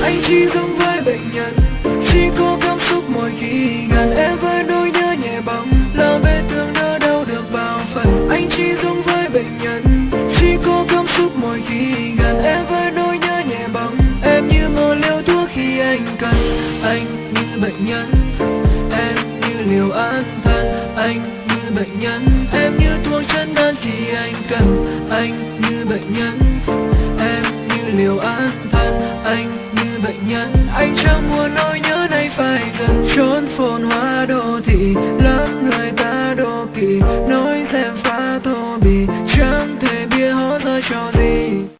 Anh chỉ giống với bệnh nhân, chỉ có cảm xúc mỗi khi gần em, với nỗi nhớ nhẹ bóng là vết thương đỡ đau được bao phần. Anh chỉ giống với bệnh nhân, chỉ có cảm xúc mỗi khi gần em, với nỗi nhớ nhẹ bóng em như một liều thuốc khi anh cần. Anh như bệnh nhân, em như liều an thần. Anh như bệnh nhân, em như thuốc chân đan khi anh cần. Anh như bệnh nhân, em như liều an thần. Anh như bệnh nhân, anh chẳng muốn